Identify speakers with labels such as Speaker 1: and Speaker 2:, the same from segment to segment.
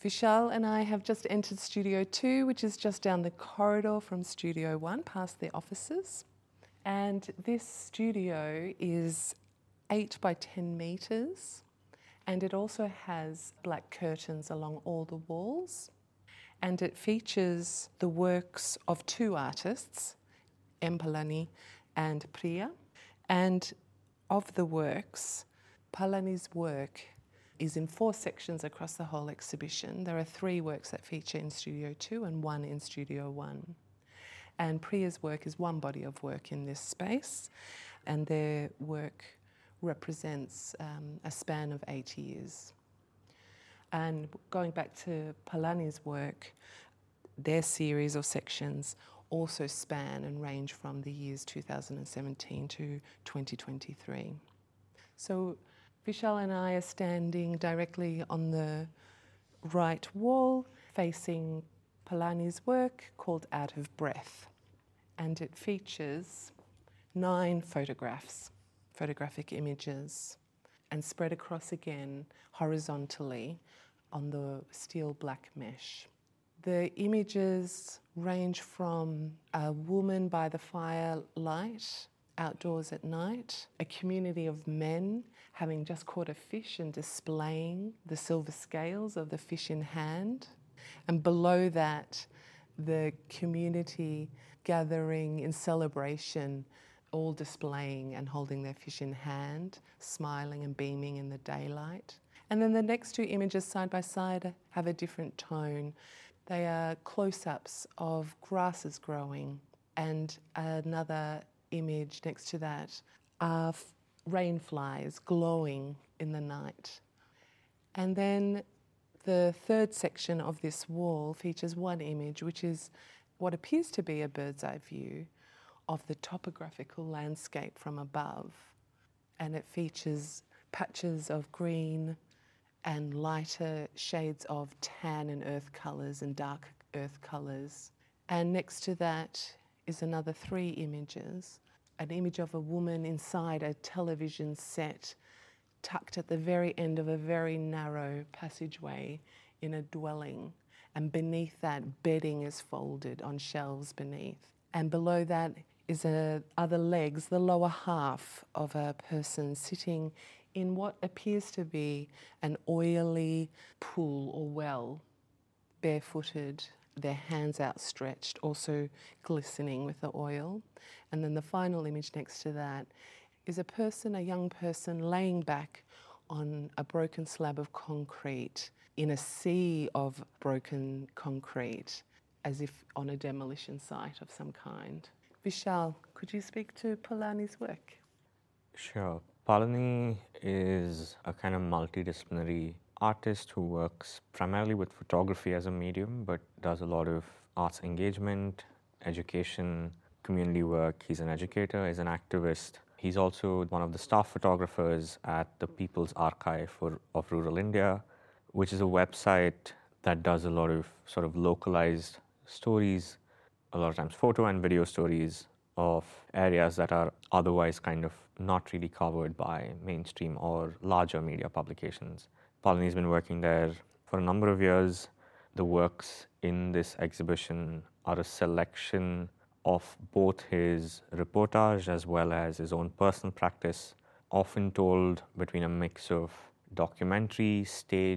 Speaker 1: Vishal and I have just entered Studio 2, which is just down the corridor from Studio 1, past the offices. And this studio is 8 by 10 metres, and it also has black curtains along all the walls. And it features the works of two artists, M. Palani and Priya. And of the works, Palani's work is in 4 sections across the whole exhibition. There are 3 works that feature in Studio 2 and 1 in Studio 1. And Priya's work is one body of work in this space, and their work represents a span of 8 years. And going back to Palani's work, their series or sections also span and range from the years 2017 to 2023. So Vishal and I are standing directly on the right wall facing Palani's work called Out of Breath, and it features 9 photographic images, and spread across again horizontally on the steel black mesh. The images range from a woman by the firelight outdoors at night, a community of men having just caught a fish and displaying the silver scales of the fish in hand, and below that the community gathering in celebration, all displaying and holding their fish in hand, smiling and beaming in the daylight. And then the next 2 images side by side have a different tone. They are close-ups of grasses growing, and another image next to that are rainflies glowing in the night. And then the 3rd section of this wall features one image, which is what appears to be a bird's eye view of the topographical landscape from above. And it features patches of green and lighter shades of tan and earth colours and dark earth colours. And next to that is another 3 images. An image of a woman inside a television set, tucked at the very end of a very narrow passageway in a dwelling. And beneath that, bedding is folded on shelves beneath. And below that is other legs, the lower half of a person sitting in what appears to be an oily pool or well, barefooted, their hands outstretched, also glistening with the oil. And then the final image next to that is a young person laying back on a broken slab of concrete in a sea of broken concrete, as if on a demolition site of some kind. Vishal, could you speak to Palani's work?
Speaker 2: Sure. Palani is a kind of multidisciplinary artist who works primarily with photography as a medium, but does a lot of arts engagement, education, community work. He's an educator, he's an activist. He's also one of the staff photographers at the People's Archive of Rural India, which is a website that does a lot of sort of localized stories, a lot of times photo and video stories of areas that are otherwise kind of not really covered by mainstream or larger media publications. Palani's been working there for a number of years. The works in this exhibition are a selection of both his reportage as well as his own personal practice, often told between a mix of documentary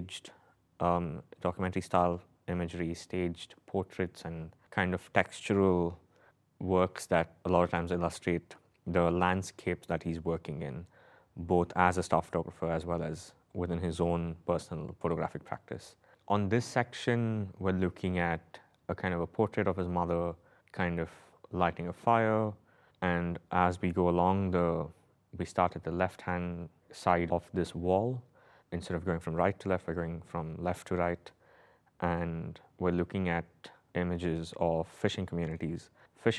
Speaker 2: style imagery, staged portraits, and kind of textural works that a lot of times illustrate the landscapes that he's working in, both as a staff photographer as well as within his own personal photographic practice. On this section, we're looking at a kind of a portrait of his mother kind of lighting a fire, and as we go along, we start at the left-hand side of this wall. Instead of going from right to left, we're going from left to right, and we're looking at images of fishing communities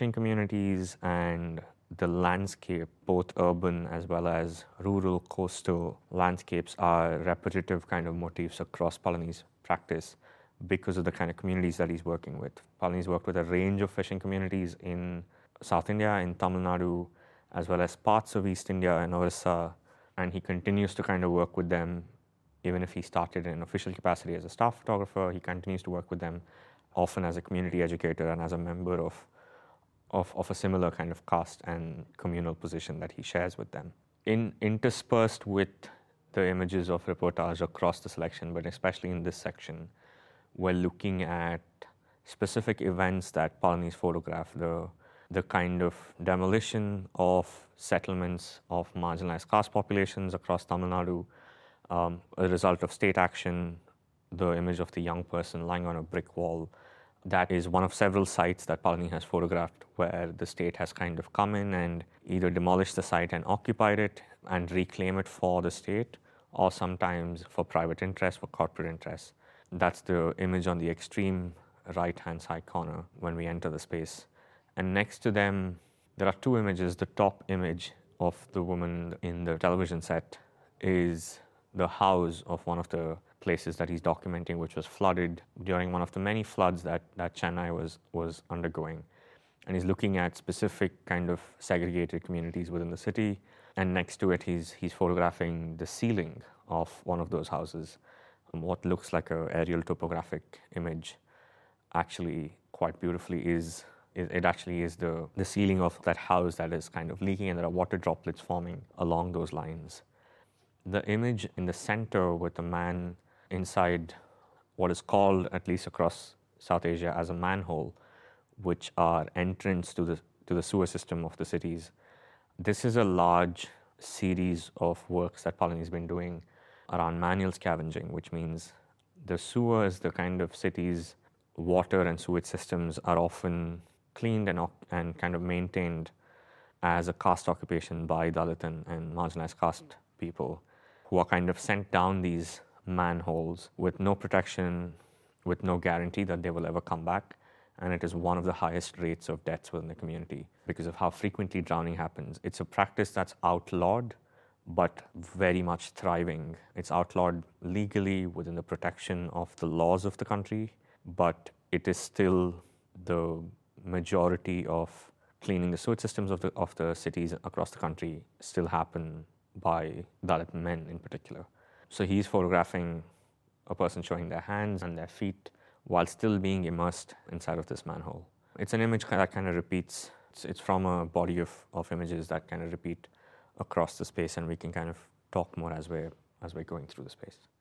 Speaker 2: and the landscape, both urban as well as rural coastal landscapes, are repetitive kind of motifs across Palani's practice because of the kind of communities that he's working with. Palani's worked with a range of fishing communities in South India, in Tamil Nadu, as well as parts of East India and Orissa, and he continues to kind of work with them Even if he started in official capacity as a staff photographer, he continues to work with them, often as a community educator and as a member of a similar kind of caste and communal position that he shares with them. Interspersed with the images of reportage across the selection, but especially in this section, we're looking at specific events that Palani's photographed, the kind of demolition of settlements of marginalized caste populations across Tamil Nadu, a result of state action, the image of the young person lying on a brick wall. That is one of several sites that Palani has photographed where the state has kind of come in and either demolished the site and occupied it and reclaim it for the state, or sometimes for private interest, for corporate interest. That's the image on the extreme right-hand side corner when we enter the space. And next to them, there are two images. The top image of the woman in the television set is the house of one of the places that he's documenting, which was flooded during one of the many floods that Chennai was undergoing. And he's looking at specific kind of segregated communities within the city. And next to it, he's photographing the ceiling of one of those houses. What looks like an aerial topographic image actually quite beautifully is the ceiling of that house that is kind of leaking, and there are water droplets forming along those lines. The image in the center with the man inside what is called, at least across South Asia, as a manhole, which are entrance to the sewer system of the cities. This is a large series of works that Palani's been doing around manual scavenging, which means the sewers, the kind of cities' water and sewage systems are often cleaned and kind of maintained as a caste occupation by Dalit and marginalized caste people, who are kind of sent down these manholes with no protection, with no guarantee that they will ever come back. And it is one of the highest rates of deaths within the community because of how frequently drowning happens. It's a practice that's outlawed, but very much thriving. It's outlawed legally within the protection of the laws of the country, but it is still the majority of cleaning the sewage systems of the cities across the country still happen by Dalit men in particular. So he's photographing a person showing their hands and their feet while still being immersed inside of this manhole. It's an image that kind of repeats. It's from a body of images that kind of repeat across the space, and we can kind of talk more as we're going through the space.